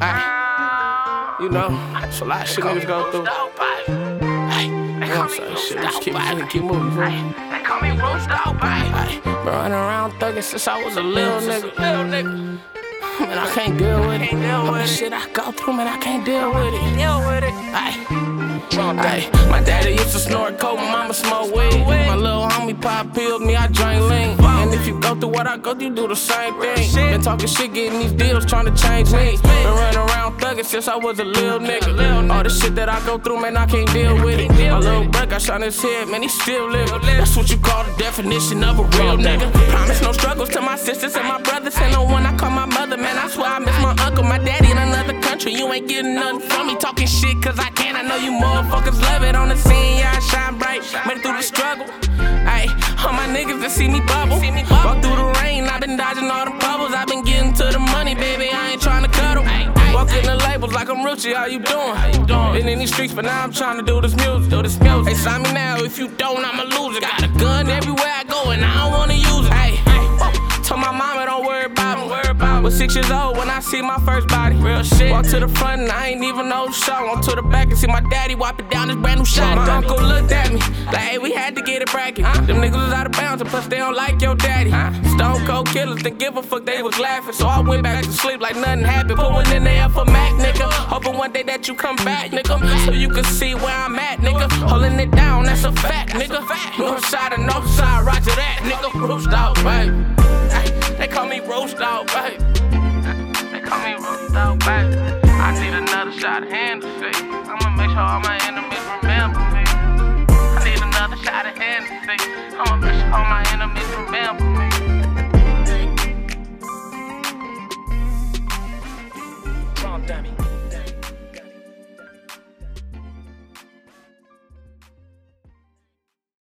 Ay, you know, it's a lot of shit niggas go through. Ay, you know what I'm saying? Shit, just keep moving, bro. They call me roast dog, Ay, been running around thugging since I was a little nigga. Man, I can't deal with it. All the shit I go through, man, I can't deal with it. Ay, my daddy used to snort coke, my mama smoke weed. My little homie pop pills, me, I drink lean. And if you go through what I go through, you do the same thing. Been talking shit, getting these deals, trying to change me. Been running around thugging since I was a little nigga. All the shit that I go through, man, I can't deal with it. My little brother got shot in his head, man, he still living. That's what you call the definition of a real nigga. Promise no struggles to my sisters and my brothers. And no one I call my mother, man, I swear I miss my uncle, my daddy in another country. You ain't getting nothing from me, talking shit cause I can. I know you motherfuckers love it on the scene, yeah, I shine bright. Made it through the struggle. Ay, all my niggas that see me bubble. Walk through the rain, I been dodging all the bubbles. I been getting to the money, baby, I ain't trying to cuddle. Walk in the labels like I'm Rucci, how you doing? Been in these streets, but now I'm trying to do this music. Hey, sign me now, if you don't, I'ma lose it. Got a gun everywhere I go, and I don't wanna use it. Hey, told my mama don't worry about me. Was 6 years old when I see my first body. Real shit. Walk to the front and I ain't even know the show. On to the back and see my daddy wiping down his brand new shot. My uncle looked at me like, hey, we had to get it bracket. Them niggas was out of bounds and plus they don't like your daddy. Stone cold killers didn't give a fuck, they was laughing. So I went back to sleep like nothing happened. Put one in there for Mac, nigga. Hoping one day that you come back, nigga. So you can see where I'm at, nigga. Holding it down, that's a fact, nigga. North side and north side, roger that, nigga. Roast dog, baby. They call me roast dog, baby. They call me roast dog, baby. I need another shot of Hennessy. I'ma make sure all my enemies remember me. I need another shot of Hennessy. I'ma make sure all my